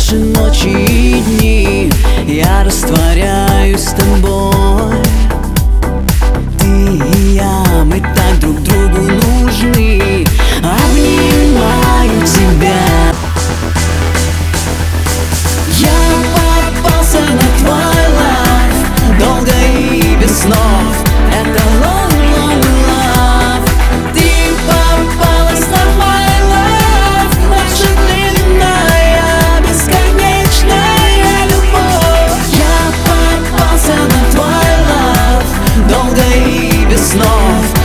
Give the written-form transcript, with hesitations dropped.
наши ночи и дни я растворяюсь с тобой. Ты и я, мы так друг другу нужны. Обнимаю тебя. Я попался на твой лайф, долго и без снов. Это long, long love. Ты попалась на мой лайф, наша длинная, бесконечная любовь. Я попался на твой лайф, долго и без снов.